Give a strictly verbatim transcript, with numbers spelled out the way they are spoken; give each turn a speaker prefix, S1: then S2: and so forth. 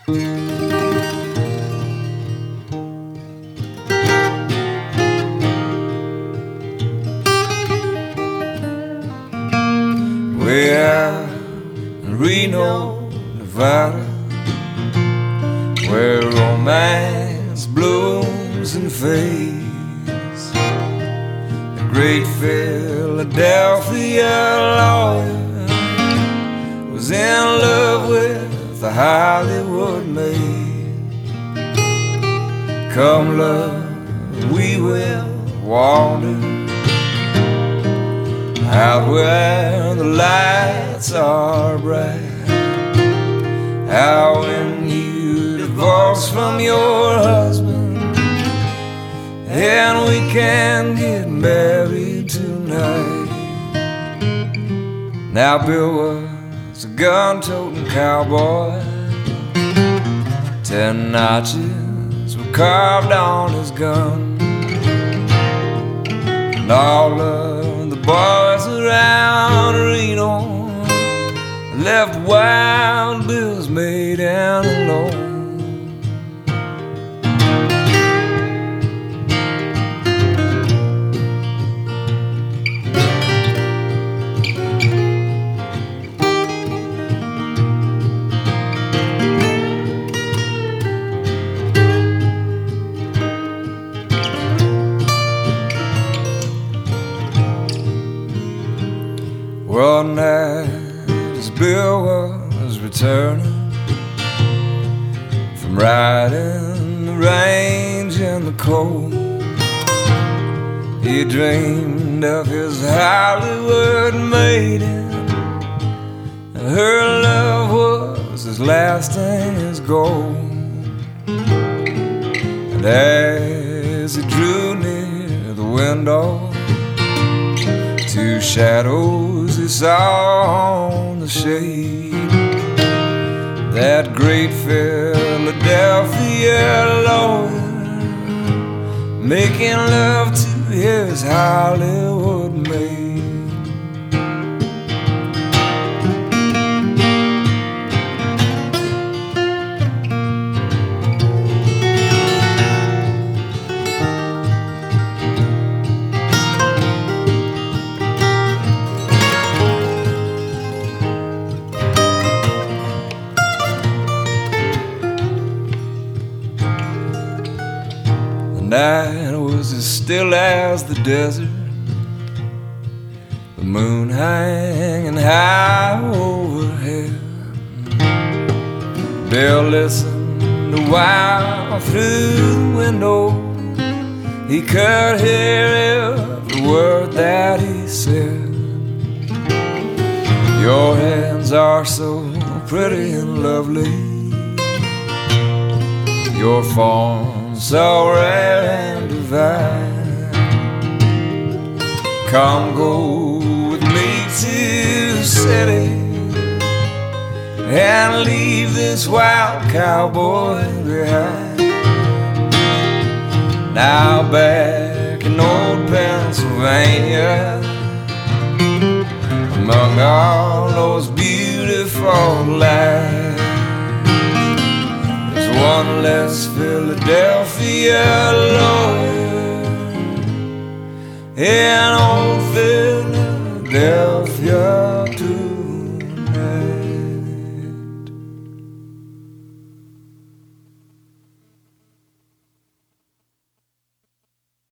S1: Way out in Reno, Nevada, where romance blooms and fades. The great Philadelphia lawyer was in love with the Hollywood maid. Come love, we will wander out where the lights are bright. Out when you divorce from your husband, and we can get married tonight. Now Bill was a gun-toting cowboy. Ten notches were carved on his gun, and all of the boys around Reno left Wild Bill's maid and alone. One night as Bill was returning from riding the range in the cold, he dreamed of his Hollywood maiden, and her love was as lasting as gold. And as he drew near the window, two shadows he saw on the shade. That great Philadelphia lawyer making love to his Hollywood maid. The night was as still as the desert, the moon hanging high overhead. Bill listened a while through the window. He could hear every word that he said. Your hands are so pretty and lovely, your form so rare and divine. Come go with me to the city and leave this wild cowboy behind. Now back in old Pennsylvania, among all those beautiful lights, there's one less Philadelphia lawyer in old Philadelphia.